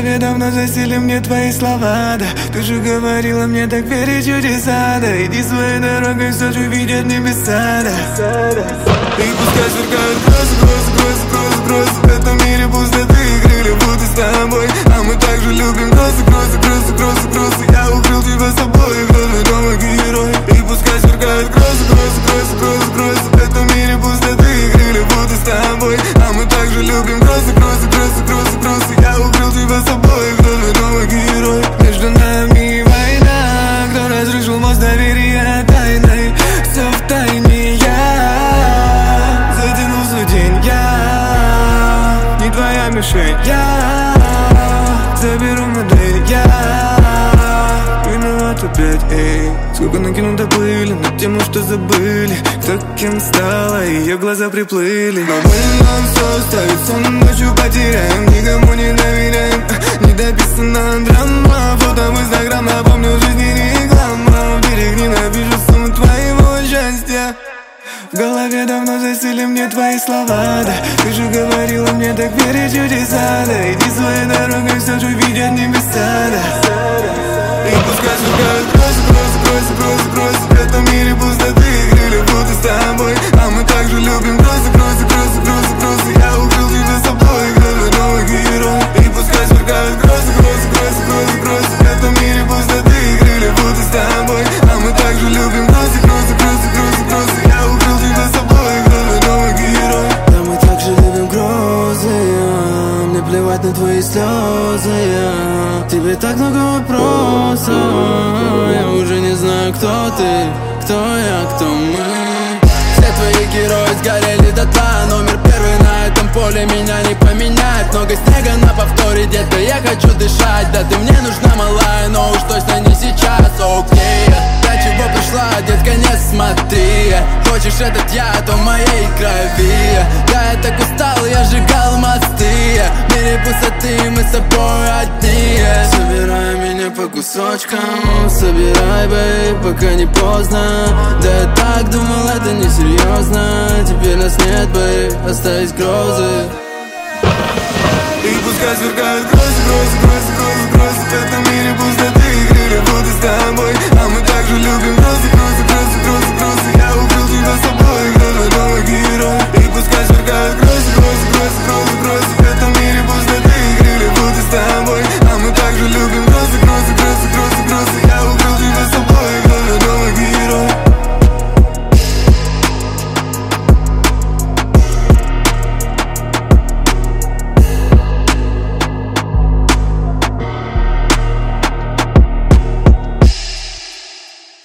голове давно засели мне твои слова, да. Ты же говорила мне так верить в чудеса, да. Иди своей дорогой, все же видят небеса, да. И пускай сверкают грозы, грозы, грозы, грозы, грозы. В этом мире пустоты и крылья будут с тобой. А мы также любим грозы, грозы, грозы, грозы, грозы. Я укрыл тебя собой, грозный домик герой. И пускай сверкают грозы, грозы, грозы, грозы, грозы. В этом мире пустоты и крылья будут с тобой. А мы также любим грозы, грозы, грозы, грозы, грозы. Я укрыл тебя собой, грозный домик герой. Между нами война, кто разрушил мост доверия тайной. Все в тайне я затянулся день, я не твоя мишень, я заберу модель, я виноват опять, эй. Сколько накинуто пыли на тему, что забыли, кто кем стала, ее глаза приплыли. Но мы нам все ставит сон, ночью потеряем, никому не доверяем. Недописана драма, фото в Инстаграм, напомню, жизни реклама. В директ ненавижу сумму твоего счастья. В голове давно засели мне твои слова, да. Ты же говорила мне так верить в чудеса, да. Иди своей дорогой, все же видят небеса, да. И пускай сверкают грозы, грозы, грозы, грозы, грозы. В этом мире пустоты и крылья будут с тобой. А мы также любим грозы, грозы, грозы, грозы, грозы. Я укрыл тебя собой, грозный новый герой. И пускай сверкают грозы, грозы, грозы, грозы, грозы. В этом мире пустоты и крылья будут с тобой. А мы также любим грозы, грозы, грозы, грозы, грозы. Я укрыл тебя собой, грозный новый герой. Да, мы также любим грозы, мне плевать на твои слезы, тебе так много вопросов, я уже не знаю, кто ты, кто я, кто мы. Все твои герои сгорели дотла, номер первый на этом поле меня не поменяет. Много снега на повторе, детка, я хочу дышать. Да, ты мне нужна, малая, но уж точно не сейчас, окей. Для чего пришла, детка, не смотри. Хочешь этот яд в моей крови. Да, я так устал, я сжигал мосты. В мире пустоты, мы с собой одни. Собирай меня по кусочкам, собирай, бэй, пока не поздно. Да, я так думал, это не серьезно. Теперь нас нет, бэй, остались грозы. И пускай сверкают грозы, грозы, грозы, грозы, грозы. В этом мире пустоты и крылья будут с тобой. А мы также любим грозы, грозы.